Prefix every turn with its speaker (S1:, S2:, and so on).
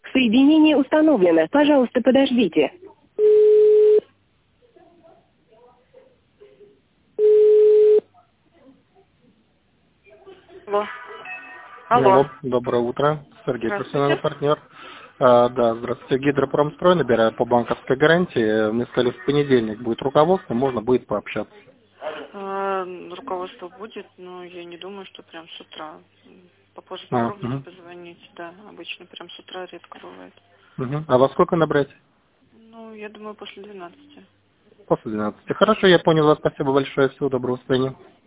S1: Соединение установлено. Пожалуйста, подождите.
S2: Алло.
S3: Алло, доброе утро. Сергей, профессиональный партнер. Да, здравствуйте. Гидропромстрой набираю по банковской гарантии. Мне сказали, в понедельник будет руководство, можно будет пообщаться.
S2: Руководство будет, но я не думаю, что прям с утра. Попозже попробуйте позвонить. Да, обычно прям с утра редко бывает.
S3: А во сколько набрать?
S2: Ну, я думаю, после 12.
S3: После 12. Хорошо, я понял вас. Спасибо большое. Всего доброго, свидания.